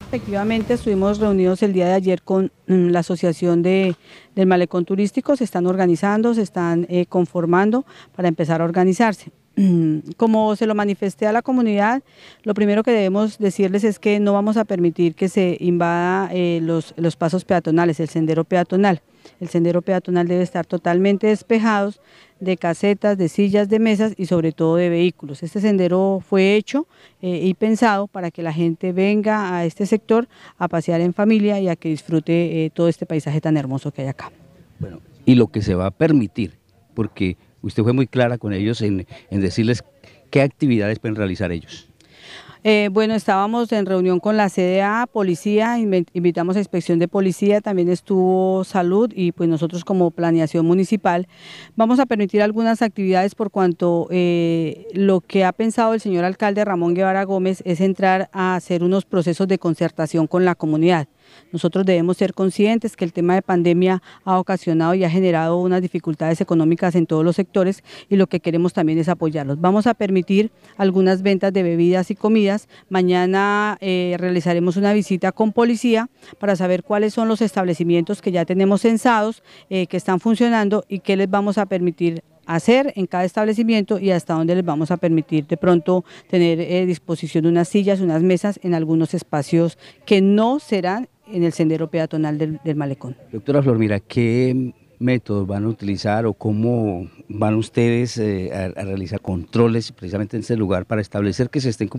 Efectivamente, estuvimos reunidos el día de ayer con la asociación del Malecón Turístico, se están organizando, se están conformando para empezar a organizarse. Como se lo manifesté a la comunidad, lo primero que debemos decirles es que no vamos a permitir que se invada los pasos peatonales, el sendero peatonal. El sendero peatonal debe estar totalmente despejado de casetas, de sillas, de mesas y sobre todo de vehículos. Este sendero fue hecho y pensado para que la gente venga a este sector a pasear en familia y a que disfrute todo este paisaje tan hermoso que hay acá. Bueno, y lo que se va a permitir, porque usted fue muy clara con ellos en decirles qué actividades pueden realizar ellos. Bueno, estábamos en reunión con la CDA, policía, invitamos a inspección de policía, también estuvo salud y pues nosotros como planeación municipal vamos a permitir algunas actividades por cuanto lo que ha pensado el señor alcalde Ramón Guevara Gómez es entrar a hacer unos procesos de concertación con la comunidad. Nosotros debemos ser conscientes que el tema de pandemia ha ocasionado y ha generado unas dificultades económicas en todos los sectores y lo que queremos también es apoyarlos. Vamos a permitir algunas ventas de bebidas y comidas. Mañana realizaremos una visita con policía para saber cuáles son los establecimientos que ya tenemos censados, que están funcionando y qué les vamos a permitir hacer en cada establecimiento y hasta dónde les vamos a permitir de pronto tener disposición de unas sillas, unas mesas en algunos espacios que no serán en el sendero peatonal del malecón. Doctora Flor, mira, ¿qué métodos van a utilizar o cómo van ustedes a realizar controles precisamente en este lugar para establecer que se estén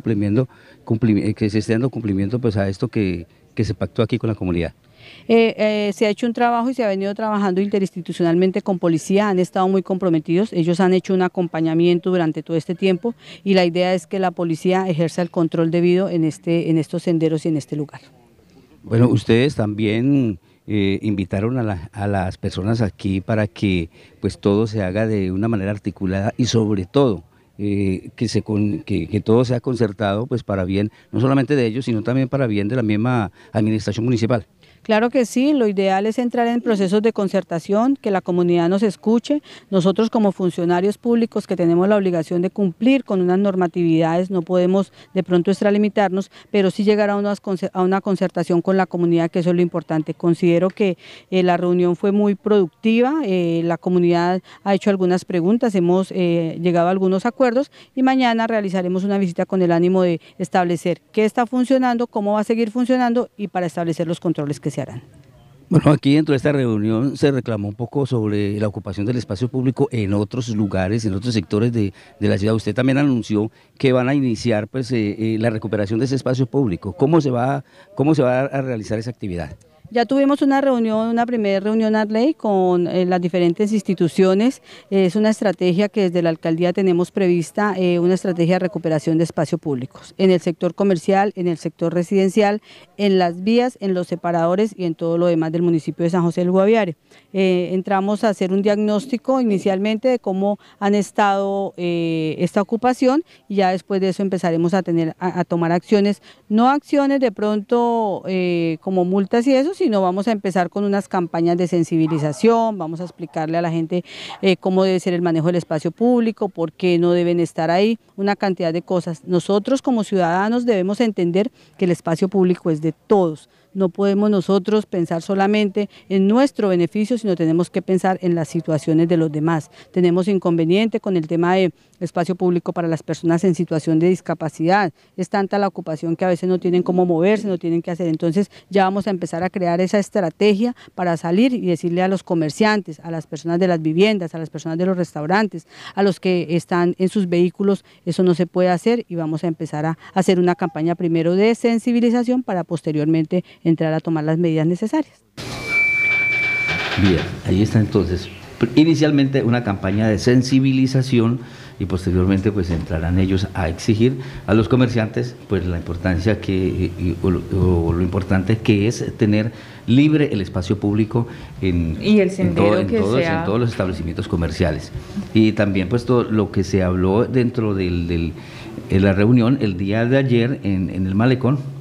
dando cumplimiento pues a esto que se pactó aquí con la comunidad? Se ha hecho un trabajo y se ha venido trabajando interinstitucionalmente con policía, han estado muy comprometidos, ellos han hecho un acompañamiento durante todo este tiempo y la idea es que la policía ejerza el control debido en estos senderos y en este lugar. Bueno, ustedes también invitaron a las personas aquí para que pues todo se haga de una manera articulada y sobre todo que todo sea concertado pues para bien, no solamente de ellos, sino también para bien de la misma administración municipal. Claro que sí, lo ideal es entrar en procesos de concertación, que la comunidad nos escuche. Nosotros como funcionarios públicos que tenemos la obligación de cumplir con unas normatividades, no podemos de pronto extralimitarnos, pero sí llegar a una concertación con la comunidad, que eso es lo importante. Considero que la reunión fue muy productiva, la comunidad ha hecho algunas preguntas, hemos llegado a algunos acuerdos y mañana realizaremos una visita con el ánimo de establecer qué está funcionando, cómo va a seguir funcionando y para establecer los controles que se harán. Bueno, aquí dentro de esta reunión se reclamó un poco sobre la ocupación del espacio público en otros lugares, en otros sectores de la ciudad. Usted también anunció que van a iniciar pues, la recuperación de ese espacio público. ¿Cómo se va a realizar esa actividad? Ya tuvimos una primera reunión Arley con las diferentes instituciones. Es una estrategia que desde la alcaldía tenemos prevista, una estrategia de recuperación de espacios públicos en el sector comercial, en el sector residencial, en las vías, en los separadores y en todo lo demás del municipio de San José del Guaviare. Entramos a hacer un diagnóstico inicialmente de cómo han estado esta ocupación y ya después de eso empezaremos a tomar acciones, no acciones de pronto como multas y eso, sino vamos a empezar con unas campañas de sensibilización, vamos a explicarle a la gente cómo debe ser el manejo del espacio público, por qué no deben estar ahí, una cantidad de cosas. Nosotros como ciudadanos debemos entender que el espacio público es de todos. No podemos nosotros pensar solamente en nuestro beneficio, sino tenemos que pensar en las situaciones de los demás. Tenemos inconveniente con el tema de espacio público para las personas en situación de discapacidad. Es tanta la ocupación que a veces no tienen cómo moverse, no tienen qué hacer. Entonces ya vamos a empezar a crear esa estrategia para salir y decirle a los comerciantes, a las personas de las viviendas, a las personas de los restaurantes, a los que están en sus vehículos, eso no se puede hacer y vamos a empezar a hacer una campaña primero de sensibilización para posteriormente entrar a tomar las medidas necesarias. Bien, ahí está entonces, inicialmente una campaña de sensibilización y posteriormente pues entrarán ellos a exigir a los comerciantes pues la importancia o lo importante que es tener libre el espacio público en todos los establecimientos comerciales. Y también pues todo lo que se habló dentro de la reunión el día de ayer en el malecón,